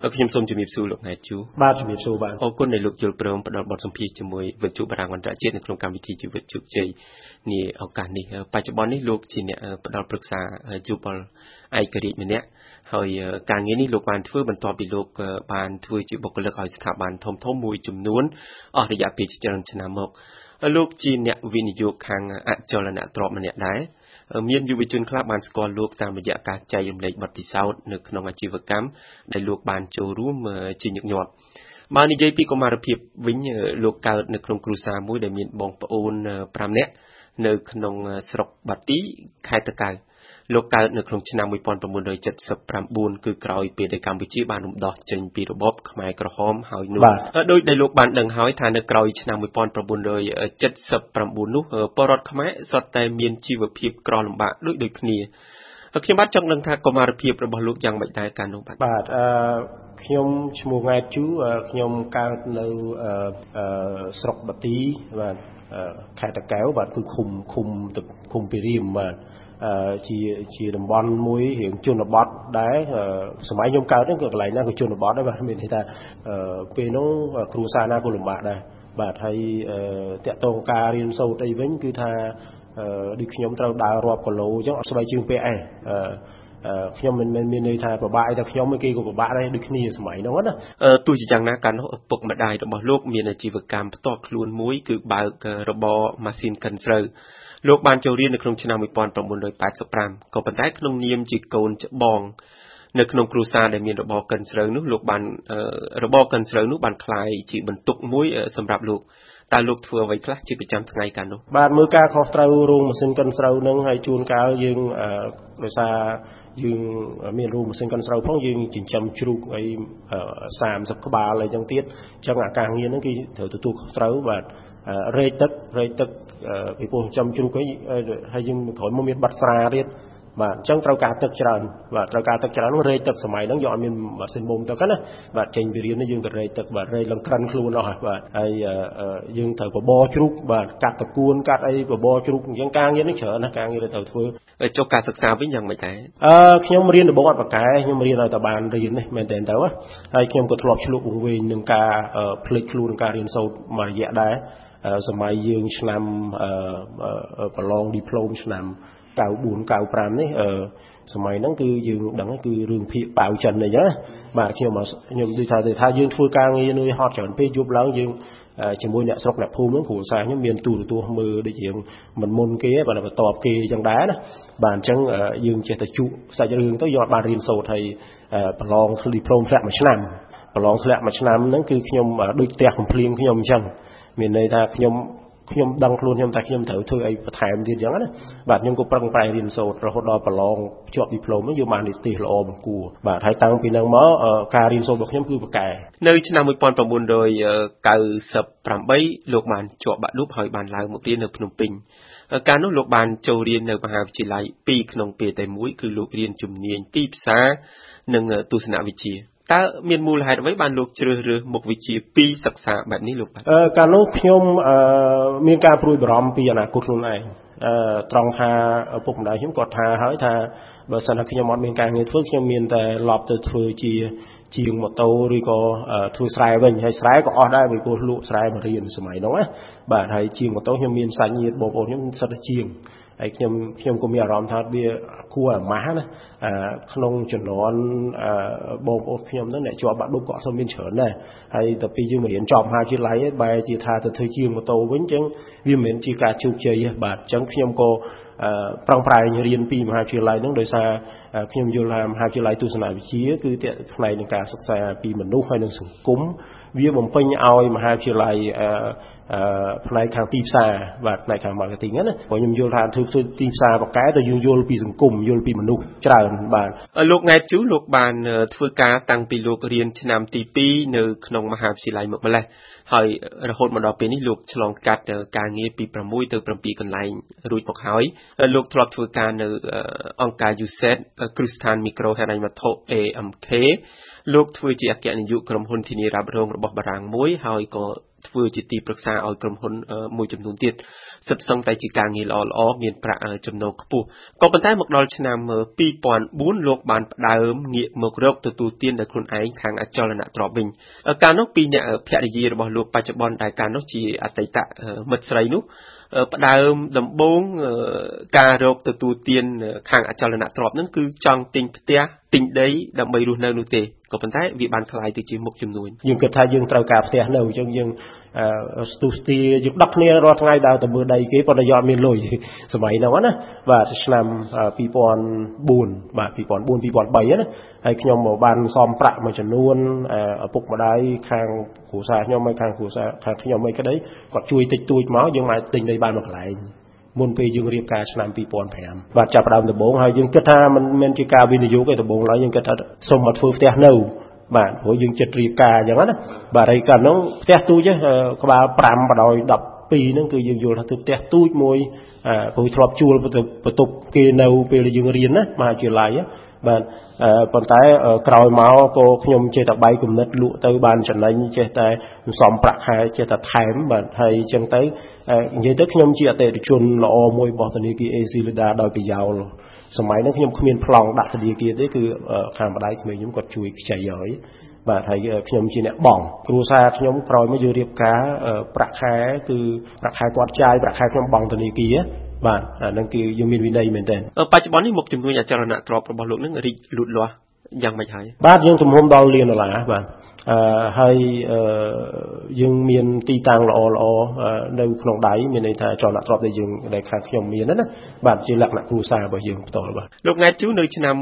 ខ្ញុំសូមជំរាបសួរលោកណែតជូបាទជំរាបសួរបាទអរគុណដែលលោកយល់ព្រមផ្ដល់បទសម្ភាសន៍ជាមួយវិទ្យុបារាំងអន្តរជាតិនៅក្នុងកម្មវិធីជីវិតជោគជ័យនាឱកាសនេះបច្ចុប្បន្ននេះលោកជាអ្នកផ្ដល់ប្រឹក្សាយោបល់ឯករាជ្យម្នាក់ហើយការងារនេះលោកបានធ្វើបន្ទាប់ពីលោកបានធ្វើជាបុគ្គលិកឲ្យស្ថាប័នធំៗមួយចំនួនអស់រយៈពេលច្រើនឆ្នាំមកលោកជាអ្នកវិនិយោគខាងអចលនទ្រព្យម្នាក់ដែរមានយុវជនខ្លះបានស្គាល់លោកតាមរយៈការចែករំលែកបទពិសោធន៍នៅក្នុងអាជីវកម្មដែលលោកបានចូលរួមជាញឹកញាប់បើនិយាយពីកុមារភាពវិញលោកកើតនៅក្នុងគ្រួសារមួយដែលមានបងប្អូន5នាក់នៅក្នុងស្រុកបាទីខេត្តតាកែវលោកកើតនៅក្នុងឆ្នាំ1979គឺក្រោយពេលដែលកម្ពុជាបានរំដោះចេញពីរបបខ្មែរក្រហមហើយនោះដោយដែលលោកបានដឹងហើយថានៅក្រោយឆ្នាំ1979នោះពលរដ្ឋខ្មែរសុទ្ធតែមានជីវភាពក្រលំបាកដូចគ្នាខ្ញុំបាទចង់ដឹងថាកុមារភាពរបស់លោកយ៉ាងម៉េចដែរកាលនោះបាទខ្ញុំឈ្មោះង៉ែតជូខ្ញុំកើតនៅស្រុកបាទីបាទខេត្តតាកែវបាទគឺឃុំពីរៀមបាទជាតំបន់មួយរៀងជនបទដែរសម័យខ្ញុំកើតហ្នឹងក៏កន្លែងហ្នឹងក៏ជនបទដែរបាទមានន័យថាពេលនោះគ្រួសារណាក៏លំបាកដែរបាទហើយតាក់ទងការរៀនសូត្រអីវិញគឺថាដូចខ្ញុំត្រូវដើររាប់គីឡូអញ្ចឹងអត់ស្បែកជើងពាក់ឯងខ្ញុំមិនមែនមានន័យថាពិបាកតែខ្ញុំគេក៏ពិបាកដែរដូចគ្នាសម័យហ្នឹងណាទោះជាយ៉ាងណាកាលនោះឪពុកម្ដាយរបស់លោកមានអាជីវកម្មផ្ទាល់ខ្លួនមួយគឺបើករបរម៉ាស៊ីនកិនស្រូវលោកបានចូលរៀននៅក្នុងឆ្នាំ1985ក៏ប៉ុន្តែក្នុងនាមជាកូនច្បងនៅក្នុងគ្រួសារដែលមានរបរកិនស្រូវនោះលោកបានរបរកិនស្រូវនោះបានคล้ายជាបន្ទុកមួយសម្រាប់លោកតើលោកធ្វើអ្វីខ្លះជាប្រចាំថ្ងៃកាលនោះបាទមើលការខុសត្រូវរោងម៉ាស៊ីនកិនស្រូវហ្នឹងហើយជួនកាលយើងដោយសារយើងមានរោងម៉ាស៊ីនកិនស្រូវផងយើងចិញ្ចឹមជ្រូកអី30ក្បាលអីចឹងទៀតអញ្ចឹងអាការងារហ្នឹងគឺត្រូវទទួលខុសត្រូវបាទរែកទឹកពីព្រោះចិញ្ចឹមជ្រូកអីហើយយើងក្រោយមកមានបាត់ស្រាទៀតបាទអញ្ចឹងត្រូវការទឹកច្រើនបាទត្រូវការទឹកច្រើននោះរែកទឹកសម័យហ្នឹងយកអត់មានម៉ាស៊ីនបូមទឹកណាបាទចេញពីរៀននេះយើងទៅរែកទឹកបាទរែកឡើងក្រិនខ្លួនអស់ហើយបាទហើយយើងត្រូវបបរជ្រូកបាទកាត់តកួនកាត់អីបបរជ្រូកអញ្ចឹងការងារនេះច្រើនណាស់ការងារដែលត្រូវធ្វើចុះការសិក្សាវិញយ៉ាងម៉េចដែរខ្ញុំរៀនដំបូងអត់បកកែខ្ញុំរៀនឲ្យតែបានរៀននេះមែនតើទៅហើយខ្ញុំក៏ធ្លាប់ឆ្លុះវង្វេងនឹងការភ្លេចខ្លួននឹងការរៀនសូត្រមួយរយៈដែរសម័យយើងឆ្នាំប្រឡងឌីប្លូមឆ្នាំ94 95នេះសម័យហ្នឹងគឺយើងដឹងគឺរឿងភាគប៉ាវចិនអីចឹងបាទខ្ញុំដូចថាយើងធ្វើការងារនឿយហត់ច្រើនពេកយប់ឡើងយើងជាមួយអ្នកស្រុកអ្នកភូមិហ្នឹងគ្រូសាស្ត្រខ្ញុំមានទូរទស្សន៍មើលដូចជាមិនមុនគេបាទបន្ទាប់គេចឹងដែរណាបាទអញ្ចឹងយើងចេះតែជក់សាច់រឿងទៅយកបានរៀនសូត្រហើយប្រឡងឌីប្លូមធ្លាក់មួយឆ្នាំហ្នឹងគឺខ្ញុំដូចផ្ទះកំភ្លៀងខ្ញុំអញ្ចឹងមានន័យថាខ្ញុំដឹងខ្លួនខ្ញុំតែខ្ញុំត្រូវធ្វើអីបន្ថែមទៀតអញ្ចឹងណាបាទខ្ញុំក៏ប្រឹងប្រែងរៀនសូត្ររហូតដល់ប្រឡងជាប់ឌីប្លូមហ្នឹងយកបាននិទេសល្អបង្គួរបាទហើយតាំងពីហ្នឹងមកការរៀនសូត្ររបស់ខ្ញុំគឺបកកែនៅឆ្នាំ1998លោកបានជាប់បាក់ឌុបហើយបានឡើងមករៀននៅភ្នំពេញកាលនោះលោកបានចូលរៀននៅមហាវិទ្យាល័យ2ក្នុងពេលតែមួយគឺលោករៀនជំនាញទីផ្សារនិងទស្សនវិជ្ជាតើមានមូលហេតុអ្វីបានលោកជ្រើសរើសមុខវិជ្ជា2សិក្សាបែបនេះលោកបាទកាលនោះខ្ញុំមានការព្រួយបារម្ភពីអនាគតខ្លួនឯងត្រង់ថាឪពុកម្ដាយខ្ញុំគាត់ថាហើយថាបើសិនថាខ្ញុំអត់មានការងារធ្វើខ្ញុំមានតែឡប់ទៅធ្វើជាងម៉ូតូឬក៏ធ្វើស្រែវិញហើយស្រែក៏អស់ដែរពីព្រោះលក់ស្រែមករៀនសម័យហ្នឹងណាបាទហើយជាងម៉ូតូខ្ញុំមានសាច់ញាតិបងប្អូនខ្ញុំសិតតែជាងហើយខ្ញុំក៏មានអារម្មណ៍ថាវាគួរអាម៉ាស់ណាក្នុងចំនួនបងប្អូនខ្ញុំហ្នឹងអ្នកជាប់បាក់ឌុបក៏អត់សូវមានច្រើនដែរហើយតែពីយើងរៀនចប់មហាវិទ្យាល័យបែរជាថាទៅធ្វើជាងម៉ូតូវិញអញ្ចឹងវាមិនមែនជាការជោគជ័យទេបាទអញ្ចឹងខ្ញុំក៏ប្រឹងប្រែងរៀនពីមហាវិទ្យាល័យហ្នឹងដោយសារខ្ញុំយល់ថាមហាវិទ្យាល័យទស្សនវិជ្ជាគឺផ្នែកនៃការសិក្សាពីមនុស្សហើយនិងសង្គមវាបំពេញឲ្យមហាវិទ្យាល័យផ្នែកខាងទីផ្សារបាទផ្នែកខាង marketing ណាព្រោះខ្ញុំយល់ថាធ្វើទីផ្សារបកកែទៅយើងយល់ពីសង្គមយល់ពីមនុស្សច្រើនបាទលោកណែតជូលោកបានធ្វើការតាំងពីលោករៀនឆ្នាំទី2នៅក្នុងមហាវិទ្យាល័យមកម្លេះហើយរហូតមកដល់ពេលនេះលោកឆ្លងកាត់ការងារពី6ទៅ7កន្លែងរួចមកហើយលោកធ្លាប់ធ្វើការនៅអង្គការ USAID គ្រឹះស្ថានមីក្រូហិរញ្ញវត្ថុ AMK លោកធ្វើជាអគ្គនាយកក្រុមហ៊ុនធានារ៉ាប់រងរបស់បារាំងមួយហើយក៏ធ្វើជាទីប្រឹក្សាឲ្យក្រុមហ៊ុនមួយចំនួនទៀតសិតសឹងតែជាការងារល្អៗមានប្រាក់ចំណូលខ្ពស់ក៏ប៉ុន្តែមកដល់ឆ្នាំ2004លោកបានផ្ដើមងាកមករកទទួលទានដោយខ្លួនឯងខាងអចលនទ្រព្យវិញកាលនោះពីអ្នកភរិយារបស់លោកបច្ចុប្បន្នដែលកាលនោះជាអតីតមិត្តស្រីនោះផ្ដើមដំបូងការរកទទួលទានខាងអចលនទ្រព្យហ្នឹងគឺចង់ទិញផ្ទះទិញដីដើម្បីរស់នៅនោះទេក៏ប៉ុន្តែវាបានคล้ายទៅជាមុខជំនួញយើងគិតថាយើងត្រូវការផ្ទះនៅអញ្ចឹងយើងស្ទុះស្ទាយើងដឹកគ្នារាល់ថ្ងៃដើរទៅមើលដីគេប៉ុន្តែយកអត់មានលុយសម័យហ្នឹងណាបាទឆ្នាំ2004បាទ2003ណាហើយខ្ញុំបានសំប្រាក់មួយចំនួនឪពុកម្ដាយខាងគ្រួសារខ្ញុំហើយខាងគ្រួសារខាងខ្ញុំអីក្ដីគាត់ជួយតិចតួចមកយើងអាចទិញដីបានមួយកន្លែងមុនពេលយើងរៀបការឆ្នាំ2005បាទចាប់ផ្ដើមដំបូងហើយយើងគិតថាมันមិនជាការវិនិយោគទេដំបូងឡើយយើងគិតថាសុំមកធ្វើផ្ទះនៅបាទព្រោះយើងចិត្តរៀបការអញ្ចឹងណាបាទហើយកាលនោះផ្ទះទូចក្បាល5បដោយ12ហ្នឹងគឺយើងយល់ថាធ្វើផ្ទះទូចមួយព្រោះធ្លាប់ជួលបន្ទប់គេនៅពេលយើងរៀនណាមហាវិទ្យាល័យបាទប៉ុន្តែក្រោយមកក៏ខ្ញុំចេះតែបាយគំនិតលក់ទៅបានចំណេញចេះតែសំប្រាក់ខែចេះតែថែមបាទហើយអញ្ចឹងទៅនិយាយទៅខ្ញុំជាអតិថិជនល្អមួយរបស់ធនាគារ AC Lida ដោយប្រយោលសម័យនោះខ្ញុំគ្មានប្លង់ដាក់ធនាគារទេគឺខាងម្ដាយក្មេងខ្ញុំគាត់ជួយខ្ចីឲ្យបាទហើយខ្ញុំជាអ្នកបង់គ្រួសារខ្ញុំក្រោយមកយករៀបការប្រាក់ខែគឺប្រាក់ខែគាត់ចាយប្រាក់ខែខ្ញុំបង់ធនាគារបាទអានឹងគឺយើងមានវិន័យមែនទែនបច្ចុប្បន្ននេះមុខជំនួញអចលនទ្រព្យរបស់លោកនឹងរីកលូតលាស់យ៉ាងម៉េចហើយបាទយើងទំហំដល់លានដុល្លារបាទហើយយើងមានទីតាំងល្អនៅក្នុងដៃមានន័យថាអចលនទ្រព្យដែលយើងដែលខាងខ្ញុំមានណាបាទជាលក្ខណៈគ្រួសាររបស់យើងផ្ទាល់បាទលោកង៉ែតជូនៅឆ្នាំ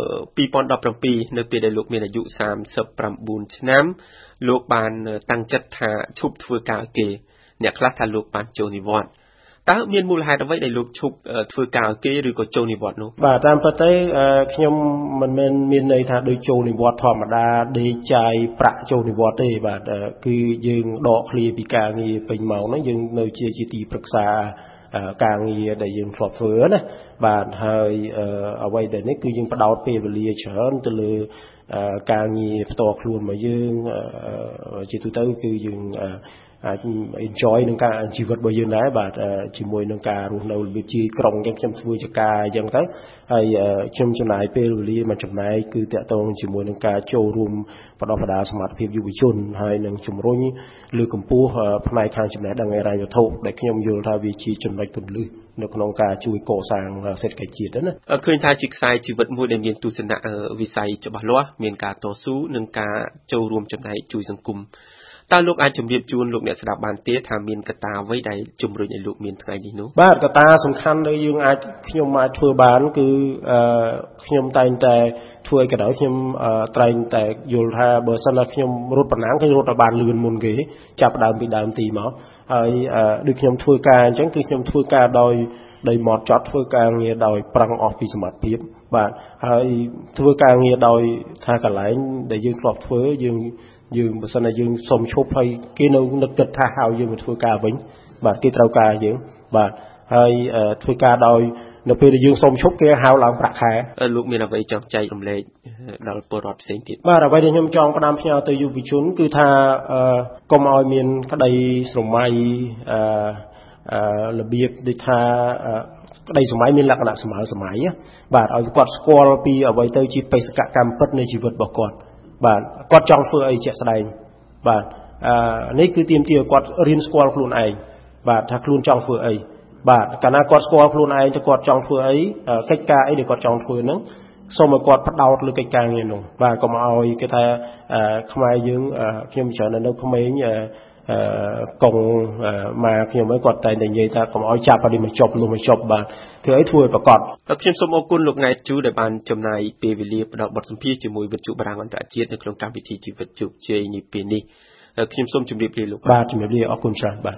2017នៅពេលដែលលោកមានអាយុ39ឆ្នាំលោកបានតាំងចិត្តថាឈប់ធ្វើការឲ្យគេអ្នកខ្លះថាលោកបានចូលនិវត្តន៍តើមានមូលហេតុអ្វីដែលលោកឈប់ធ្វើការឲ្យគេឬក៏ចូលនិវត្តន៍នោះបាទតាមពិតទៅខ្ញុំមិនមែនមានន័យថាដូចចូលនិវត្តន៍ធម្មតាដេកចាយប្រាក់ចូលនិវត្តន៍ទេបាទគឺយើងដកឃ្លាពីការងារពេញម៉ោងហ្នឹងយើងនៅជាទីប្រឹក្សាការងារដែលយើងធ្លាប់ធ្វើណាបាទហើយអ្វីដែលនេះគឺយើងផ្ដោតពេលវេលាច្រើនទៅលើការងារផ្ទាល់ខ្លួនរបស់យើងជាទូទៅគឺយើងអាច enjoy នឹងការជីវិតរបស់យើងដែរបាទជាមួយនឹងការរស់នៅរបៀបជាក្រុងអញ្ចឹងខ្ញុំធ្វើជាការអញ្ចឹងទៅហើយខ្ញុំចំណាយពេលវេលាមួយចំណែកគឺតាក់ទងជាមួយនឹងការចូលរួមបណ្ដុះបណ្ដាលសមត្ថភាពយុវជនហើយនឹងជំរុញលើកកម្ពស់ផ្នែកខាងចំណេះដឹងហិរញ្ញវត្ថុដែលខ្ញុំយល់ថាវាជាចំណុចគន្លឹះនៅក្នុងការជួយកសាងសេដ្ឋកិច្ចជាតិណាឃើញថាជាខ្សែជីវិតមួយដែលមានទស្សនៈវិស័យច្បាស់លាស់មានការតស៊ូនិងការចូលរួមចំណែកជួយសង្គមតើលោកអាចជម្រាបជូនលោកអ្នកស្ដាប់បានទេថាមានកត្តាអ្វីដែលជំរុញឲ្យលោកមានថ្ងៃនេះនោះបាទកត្តាសំខាន់ដែលខ្ញុំអាចធ្វើបានគឺខ្ញុំតែងតែធ្វើឲ្យក៏ដោយខ្ញុំតែងតែយល់ថាបើសិនណាខ្ញុំរត់ប៉ុណ្ណាខ្ញុំរត់ឲ្យបានលឿនមុនគេចាប់ដើមពីដើមទីមកហើយដូចខ្ញុំធ្វើការអញ្ចឹងគឺខ្ញុំធ្វើការដោយមកចត់ធ្វើការងារដោយប្រឹងអស់ពីសមត្ថភាពបាទហើយធ្វើការងារដោយថាកន្លែងដែលយើងធ្លាប់ធ្វើយើងបើសិនណាយើងសុំឈប់ហើយគេនៅនឹកគិតថាហៅយើងមកធ្វើការវិញបាទគេត្រូវការយើងបាទហើយធ្វើការដោយនៅពេលដែលយើងសុំឈប់គេហៅឡើងប្រាក់ខែលោកមានអ្វីចង់ចែករំលែកដល់ពលរដ្ឋផ្សេងទៀតបាទអ្វីដែលខ្ញុំចង់ផ្ដាំផ្ញើទៅយុវជនគឺថាកុំឲ្យមានក្តីស្រមៃរបៀបដូចថាក្តីសម័យមានលក្ខណៈស្មើសម័យបាទឲ្យគាត់ស្គាល់ពីអ្វីទៅជាបេសកកម្មពិតនៃជីវិតរបស់គាត់បាទគាត់ចង់ធ្វើអីជាក់ស្ដែងបាទនេះគឺទាមទារឲ្យគាត់រៀនស្គាល់ខ្លួនឯងបាទថាខ្លួនចង់ធ្វើអីបាទកាលណាគាត់ស្គាល់ខ្លួនឯងទៅគាត់ចង់ធ្វើអីកិច្ចការអីដែលគាត់ចង់ធ្វើហ្នឹងសូមឲ្យគាត់ផ្ដោតលើកិច្ចការងារនោះបាទកុំឲ្យគេថាខ្មែរយើងខ្ញុំច្រើននៅក្មេងកងមកខ្ញុំគាត់តែនិយាយថាកុំឲ្យចាប់ឲ្យមកចប់នោះមកចប់បាទធ្វើអីធ្វើឲ្យប្រកបខ្ញុំសូមអរគុណលោកង៉ែតជូដែលបានចំណាយពេលវេលាផ្ដល់បទសម្ភាសន៍ជាមួយវិទ្យុបារាំងអន្តរជាតិនៅក្នុងកម្មវិធីជីវិតជោគជ័យនេះពេលនេះខ្ញុំសូមជម្រាបលាលោកបាទជម្រាបលាអរគុណច្រើនបាទ